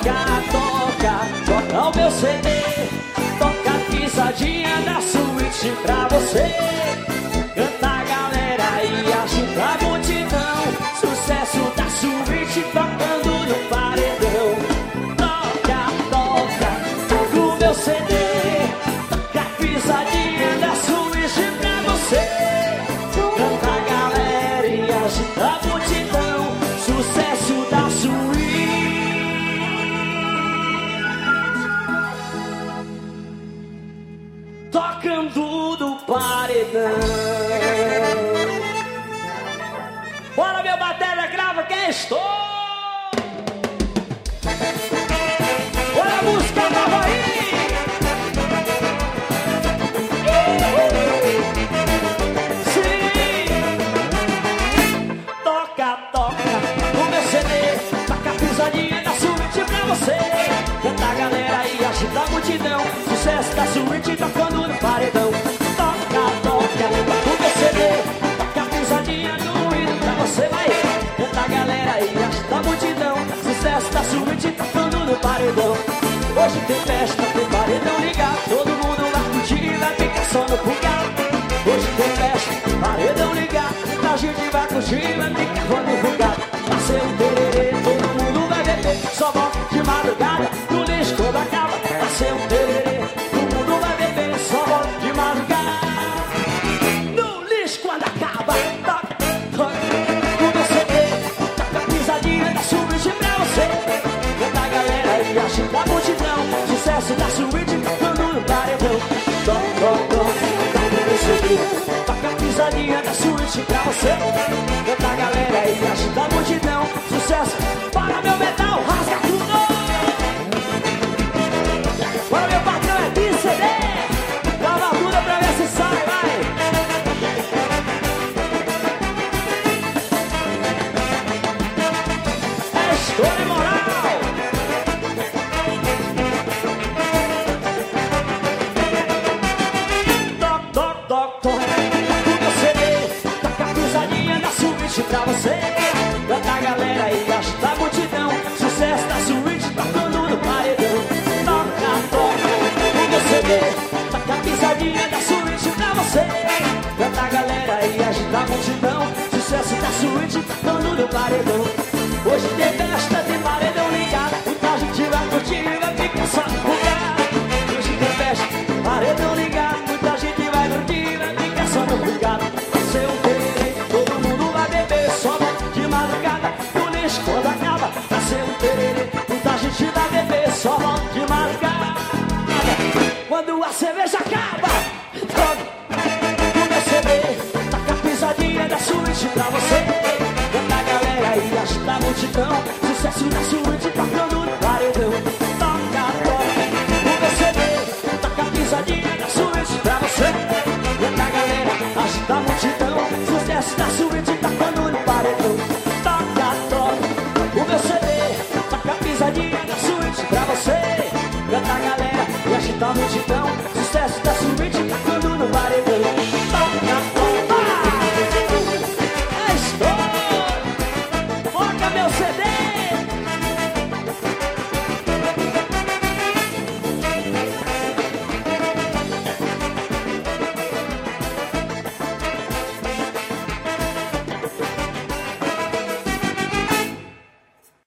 Toca o meu CD, toca a pisadinha da suíte pra você. Canta a galera e agita a multidão. Sucesso da suíte tocando no paredão. Toca o meu CD, toca a pisadinha da suíte pra você. Canta a galera e agita a multidão. Sucesso da suíte. Tocando do paredão. Bora, meu bateria, grava quem estou. Bora, a música nova aí. Sim. Toca o meu CD, toca a pisadinha da suíte pra você. Canta a galera e agita a multidão. Sucesso da suíte tocando no paredão. Toca o meu CD, toca a pisadinha do hino pra você, vai. Canta a galera e agita a multidão. Sucesso da suíte tocando no paredão. Hoje tem festa, tem paredão ligado. Todo mundo vai curtir, vai ficar só no lugar. Hoje tem festa, paredão ligado. A gente vai curtir, vai ficar só no lugar. Vai ser um tererê, todo mundo vai beber. Só volta de madrugada, no lixo quando acaba. Vai ser um tererê, todo mundo vai beber. Só volta de madrugada, no lixo quando acaba. Toca o meu CD, toca a pisadinha da suíte pra você. Canta a galera e agita a multidão. Sucesso da suíte tocando no paredão. Toca o meu CD, toca a pisadinha da suíte pra você. Canta a galera e agita a multidão. Sucesso para meu metal, rasga tudo. Para meu patrão é BCD. Lava tudo pra ver se sai, vai. É história moral. Toca o meu CD, toca a pisadinha da suíte pra você. Canta a galera e agita a multidão. Sucesso da suíte tocando no paredão. Toca o meu CD, toca a pisadinha da suíte pra você. Canta a galera e agita a multidão. Sucesso da suíte tocando no paredão. Hoje tem festa, tem paredão ligado. Muita gente vai curtir, vai ficar só no lugar. Hoje tem festa, paredão ligado. Muita gente vai curtir, vai ficar só no lugar. Vai ser um tererê, todo mundo vai beber. Só volta de madrugada, no lixo quando acaba. Vai ser um tererê, muita gente vai beber. Só volta de madrugada, quando a cerveja acaba. Toca o meu CD, toca a pisadinha da suíte pra você. Canta a galera e agita a multidão. Sucesso da suíte tocando no paredão. Toca o meu CD, toca a pisadinha da suíte pra você. Canta a galera, agita a multidão. Sucesso da suíte tocando